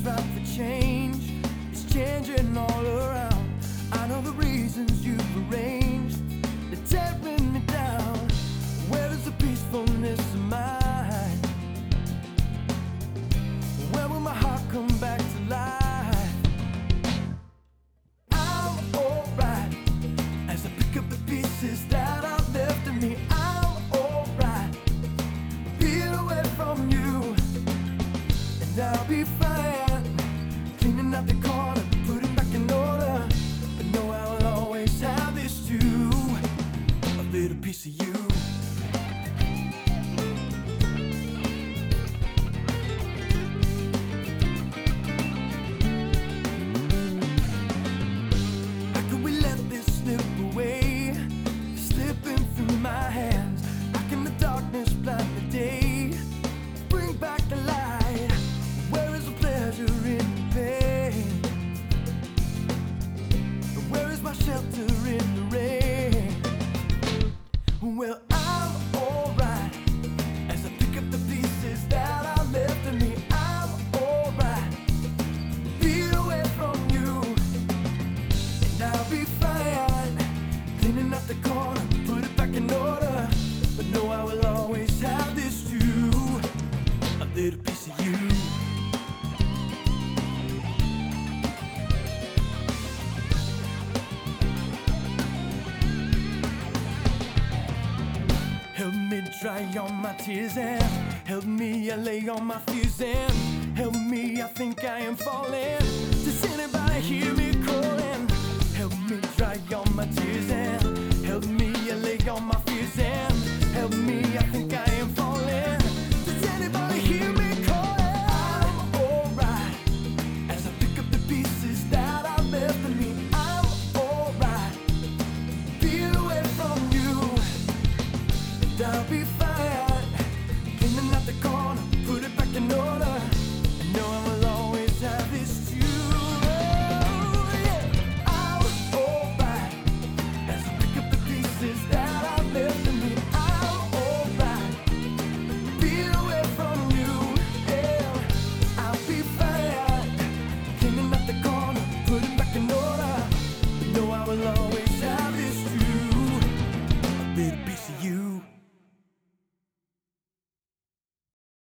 about the change. It's changing all around. I know the reasons you've arranged. They're tearing me down. Where is the peacefulness of mine? Where will my heart come back to life? I'm alright as I pick up the pieces that are left of me. I'm alright, peel away from you, and I'll be fine. Cleaning out the corner, putting back in order. But know I will always have this too, a little piece of you. How can we let this slip away, slipping through my hands? How can the darkness blind the day, bring back the light? Where is the pleasure in the pain? Where is my shelter in the rain? Well, I'm alright as I pick up the pieces that are left of me. I'm alright, peel away from you, and I'll be fine. Cleaning up the corner, put it back in order. But know I will always have this too, a little piece of you. Help me dry all my tears and help me allay all my fears and help me, I think I am falling. Does anybody hear me calling? Help me dry all my tears and help me allay all my fears and help me, I think I am falling. Does anybody hear me calling? I'm alright as I pick up the pieces that are left of me. I'm alright, peel away from you, and I'll be fine. Cleaning out the corner, put it back in order.